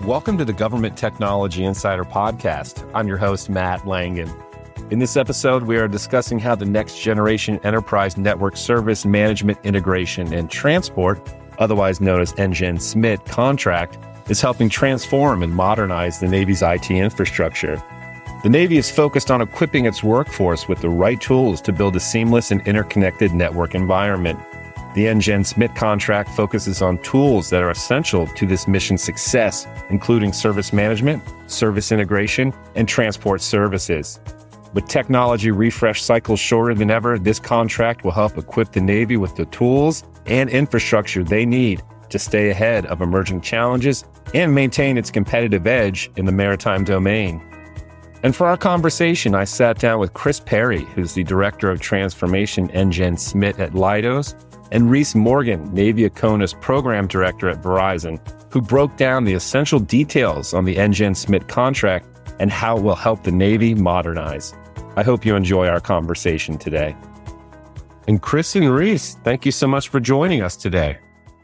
Welcome to the Government Technology Insider Podcast. I'm your host, Matt Langen. In this episode, we are discussing how the next generation enterprise network service management integration and transport, otherwise known as NGEN SMIT contract, is helping transform and modernize the Navy's IT infrastructure. The Navy is focused on equipping its workforce with the right tools to build a seamless and interconnected network environment. The NGEN SMIT contract focuses on tools that are essential to this mission success, including service management, service integration, and transport services. With technology refresh cycles shorter than ever, this contract will help equip the Navy with the tools and infrastructure they need to stay ahead of emerging challenges and maintain its competitive edge in the maritime domain. And for our conversation, I sat down with Chris Perry, who's the Director of Transformation NGEN SMIT at Leidos, and Reese Morgan, Navy ACONUS Program Director at Verizon, who broke down the essential details on the NGEN SMIT contract and how it will help the Navy modernize. I hope you enjoy our conversation today. And Chris and Reese, thank you so much for joining us today.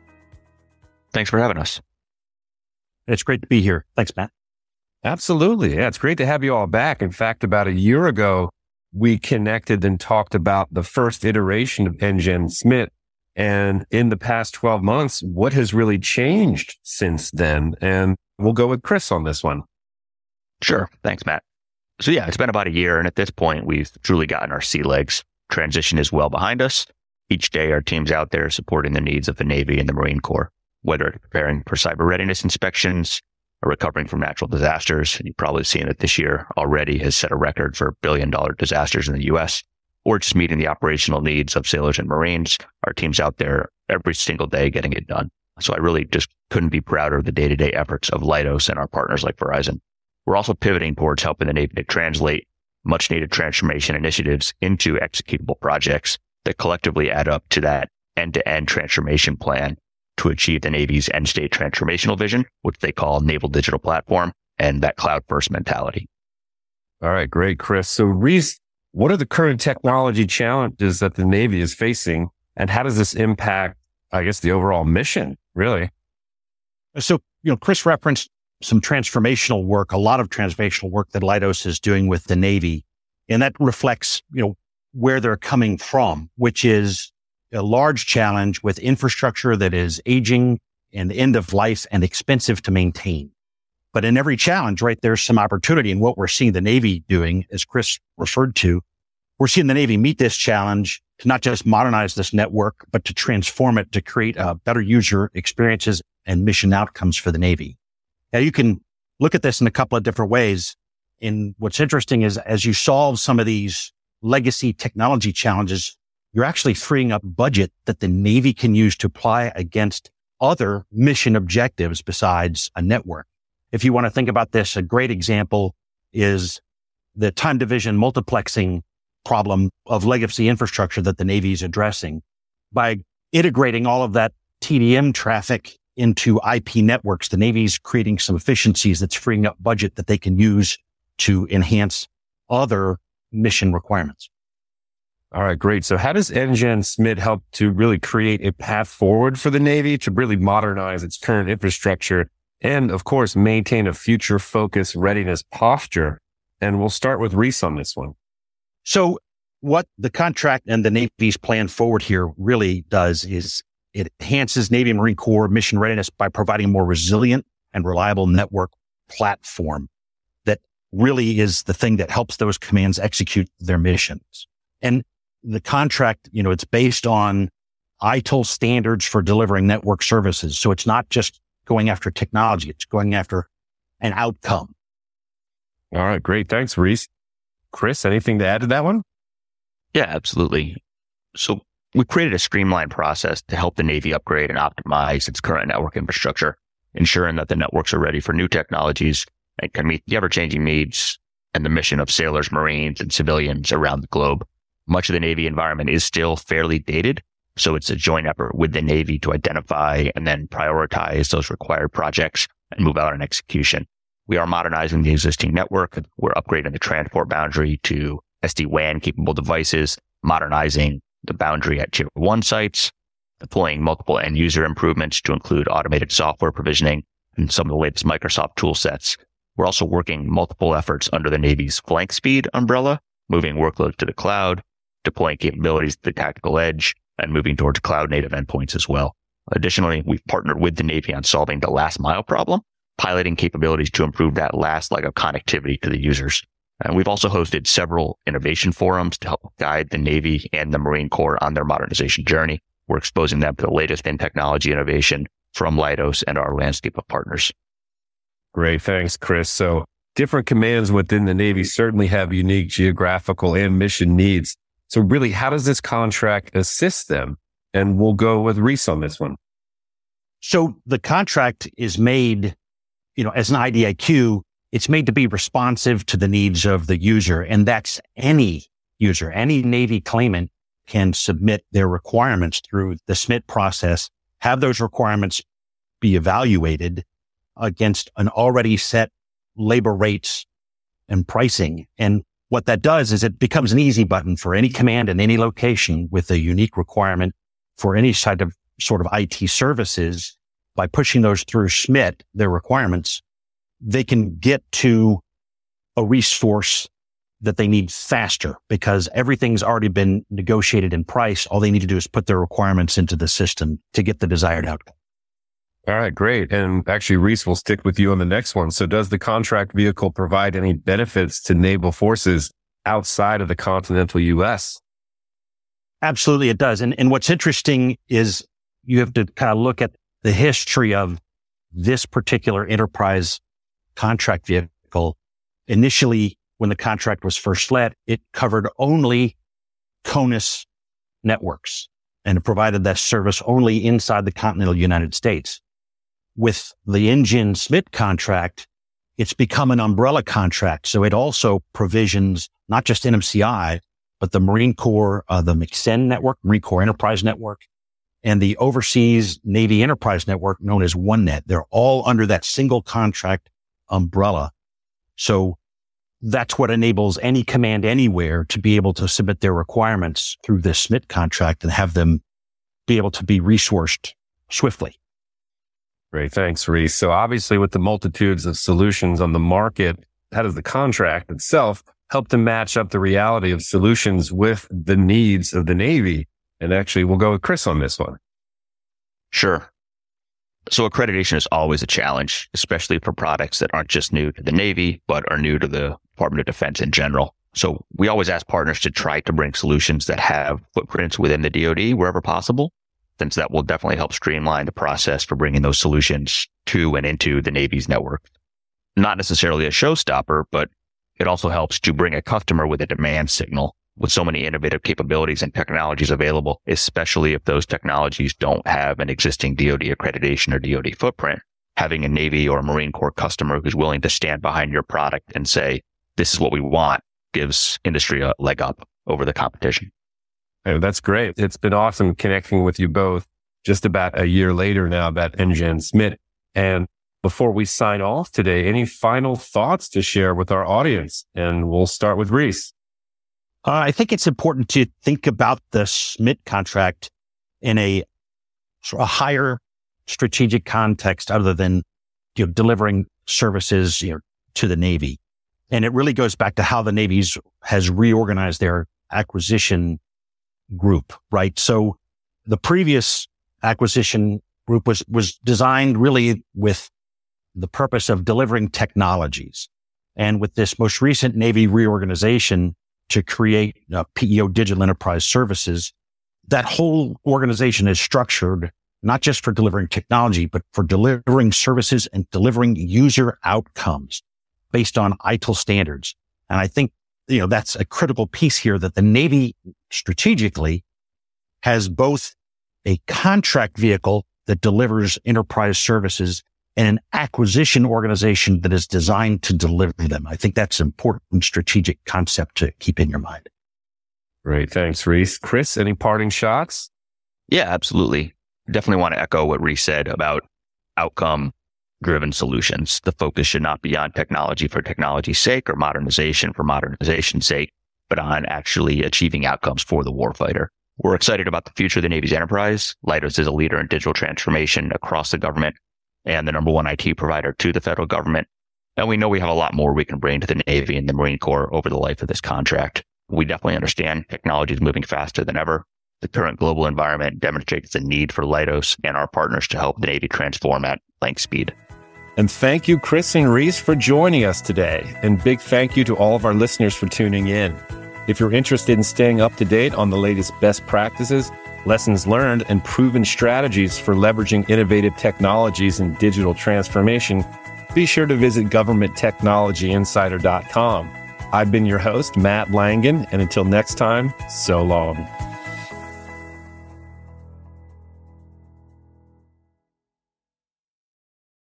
Thanks for having us. It's great to be here. Thanks, Matt. Absolutely. Yeah, it's great to have you all back. In fact, about a year ago, we connected and talked about the first iteration of NGEN SMIT. And in the past 12 months, what has really changed since then? And we'll go with Chris on this one. Sure. Thanks, Matt. So yeah, it's been about a year. And at this point, we've truly gotten our sea legs. Transition is well behind us. Each day, our team's out there supporting the needs of the Navy and the Marine Corps, whether it's preparing for cyber readiness inspections or recovering from natural disasters. And you've probably seen that this year already has set a record for billion-dollar disasters in the U.S., or just meeting the operational needs of sailors and Marines. Our team's out there every single day getting it done. So I really just couldn't be prouder of the day-to-day efforts of Leidos and our partners like Verizon. We're also pivoting towards helping the Navy to translate much-needed transformation initiatives into executable projects that collectively add up to that end-to-end transformation plan to achieve the Navy's end-state transformational vision, which they call Naval Digital Platform, and that cloud-first mentality. All right, great, Chris. So Reese, what are the current technology challenges that the Navy is facing, and how does this impact, I guess, the overall mission, really? So, Chris referenced some transformational work, a lot of transformational work that Leidos is doing with the Navy. And that reflects, where they're coming from, which is a large challenge with infrastructure that is aging and end of life and expensive to maintain. But in every challenge, right, there's some opportunity. And what we're seeing the Navy doing, as Chris referred to, we're seeing the Navy meet this challenge to not just modernize this network, but to transform it to create better user experiences and mission outcomes for the Navy. Now, you can look at this in a couple of different ways. And what's interesting is as you solve some of these legacy technology challenges, you're actually freeing up budget that the Navy can use to apply against other mission objectives besides a network. If you want to think about this, a great example is the time division multiplexing problem of legacy infrastructure that the Navy is addressing. By integrating all of that TDM traffic into IP networks, the Navy's creating some efficiencies that's freeing up budget that they can use to enhance other mission requirements. All right, great. So how does NGEN SMIT help to really create a path forward for the Navy to really modernize its current infrastructure and, of course, maintain a future-focused readiness posture? And we'll start with Reese on this one. So what the contract and the Navy's plan forward here really does is it enhances Navy and Marine Corps mission readiness by providing a more resilient and reliable network platform that really is the thing that helps those commands execute their missions. And the contract, it's based on ITIL standards for delivering network services. So it's not just going after technology, it's going after an outcome. All right, great. Thanks, Reese. Chris, anything to add to that one? Yeah, absolutely. So we created a streamlined process to help the Navy upgrade and optimize its current network infrastructure, ensuring that the networks are ready for new technologies and can meet the ever-changing needs and the mission of sailors, Marines, and civilians around the globe. Much of the Navy environment is still fairly dated, so it's a joint effort with the Navy to identify and then prioritize those required projects and move out on execution. We are modernizing the existing network. We're upgrading the transport boundary to SD-WAN capable devices, modernizing the boundary at Tier 1 sites, deploying multiple end user improvements to include automated software provisioning, and some of the latest Microsoft tool sets. We're also working multiple efforts under the Navy's flank speed umbrella, moving workloads to the cloud, deploying capabilities to the tactical edge, and moving towards cloud-native endpoints as well. Additionally, we've partnered with the Navy on solving the last mile problem, piloting capabilities to improve that last leg of connectivity to the users. And we've also hosted several innovation forums to help guide the Navy and the Marine Corps on their modernization journey. We're exposing them to the latest in technology innovation from Leidos and our landscape of partners. Great. Thanks, Chris. So different commands within the Navy certainly have unique geographical and mission needs. So really, how does this contract assist them? And we'll go with Reese on this one. So the contract is made, as an IDIQ, it's made to be responsive to the needs of the user. And that's any user. Any Navy claimant can submit their requirements through the SMIT process, have those requirements be evaluated against an already set labor rates and pricing. And what that does is it becomes an easy button for any command in any location with a unique requirement for any sort of IT services. By pushing those through SMIT, their requirements, they can get to a resource that they need faster because everything's already been negotiated in price. All they need to do is put their requirements into the system to get the desired outcome. All right, great. And actually, Reese, will stick with you on the next one. So does the contract vehicle provide any benefits to naval forces outside of the continental U.S.? Absolutely, it does. And what's interesting is you have to kind of look at the history of this particular enterprise contract vehicle. Initially, when the contract was first let, it covered only CONUS networks and it provided that service only inside the continental United States. With the NGEN SMIT contract, it's become an umbrella contract. So it also provisions not just NMCI, but the Marine Corps, the MCEN network, Marine Corps Enterprise Network, and the Overseas Navy Enterprise Network known as OneNet. They're all under that single contract umbrella. So that's what enables any command anywhere to be able to submit their requirements through this SMIT contract and have them be able to be resourced swiftly. Great. Thanks, Reese. So obviously with the multitudes of solutions on the market, how does the contract itself help to match up the reality of solutions with the needs of the Navy? And actually, we'll go with Chris on this one. Sure. So accreditation is always a challenge, especially for products that aren't just new to the Navy, but are new to the Department of Defense in general. So we always ask partners to try to bring solutions that have footprints within the DoD wherever possible, since that will definitely help streamline the process for bringing those solutions to and into the Navy's network. Not necessarily a showstopper, but it also helps to bring a customer with a demand signal with so many innovative capabilities and technologies available, especially if those technologies don't have an existing DoD accreditation or DoD footprint. Having a Navy or a Marine Corps customer who's willing to stand behind your product and say, this is what we want, gives industry a leg up over the competition. Oh, that's great. It's been awesome connecting with you both just about a year later now about NGEN SMIT. And before we sign off today, any final thoughts to share with our audience? And we'll start with Reese. I think it's important to think about the SMIT contract in a sort of higher strategic context other than delivering services to the Navy. And it really goes back to how the Navy has reorganized their acquisition group, right? So the previous acquisition group was designed really with the purpose of delivering technologies. And with this most recent Navy reorganization to create PEO Digital Enterprise Services, that whole organization is structured not just for delivering technology, but for delivering services and delivering user outcomes based on ITIL standards. And I think that's a critical piece here, that the Navy strategically has both a contract vehicle that delivers enterprise services and an acquisition organization that is designed to deliver them. I think that's an important strategic concept to keep in your mind. Great. Thanks, Reese. Chris, any parting shots? Yeah, absolutely. Definitely want to echo what Reese said about outcome-driven solutions. The focus should not be on technology for technology's sake or modernization for modernization's sake, but on actually achieving outcomes for the warfighter. We're excited about the future of the Navy's enterprise. Leidos is a leader in digital transformation across the government, and the number one IT provider to the federal government. And we know we have a lot more we can bring to the Navy and the Marine Corps over the life of this contract. We definitely understand technology is moving faster than ever. The current global environment demonstrates the need for Leidos and our partners to help the Navy transform at lightning speed. And thank you, Chris and Reese, for joining us today. And big thank you to all of our listeners for tuning in. If you're interested in staying up to date on the latest best practices, lessons learned, and proven strategies for leveraging innovative technologies and digital transformation, be sure to visit governmenttechnologyinsider.com. I've been your host, Matt Langen, and until next time, so long.